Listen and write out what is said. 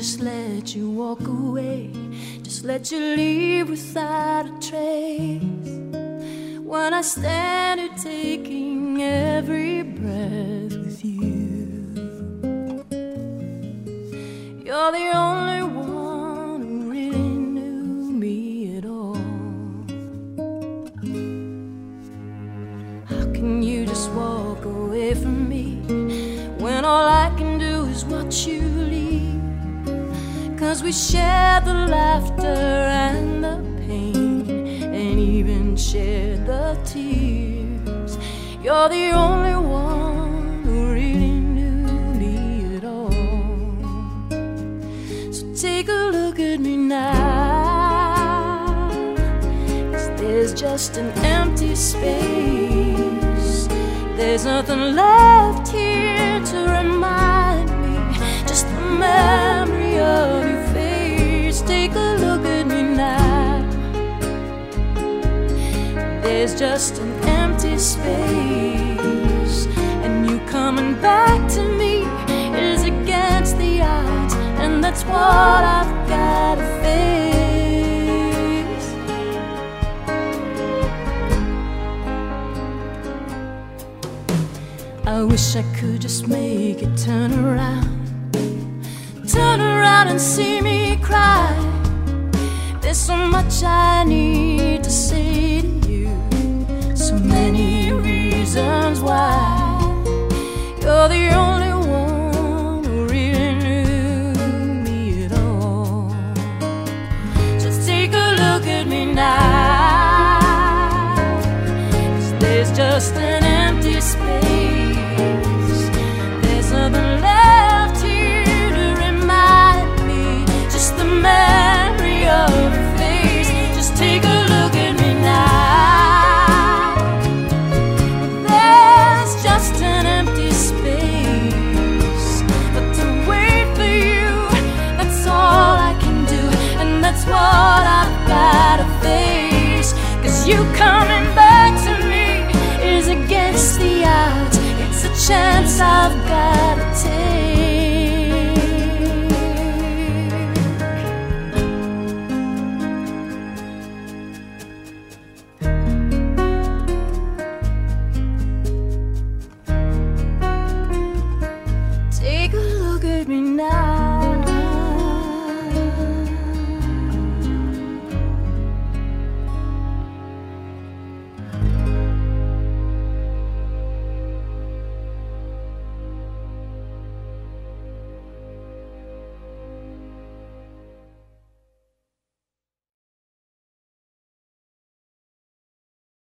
just let you walk away, just let you leave without a trace. When I stand here taking every breath with you, you're the only one who really knew me at all. How can you just walk away from me when all I can do is watch you leave? 'Cause we share the laughter and the pain, and even share the tears. You're the only one who really knew me at all. So take a look at me now, 'cause there's just an empty space. There's nothing left here to remind me, just the memory of your face. Take a look at me now. There's just an empty space, and you coming back to me is against the odds, and that's what I've gotta face. I wish I could just make it turn around and see me cry. There's so much I need to say to you, so many reasons why. You're the only one who really knew me at all. Just take a look at me now, 'cause there's just an empty space. There's nothing left here to remind me, just the memory of your face. Just take a look at me now. There's just an empty space, but to wait for you, that's all I can do, and that's what I've gotta face. 'Cause you come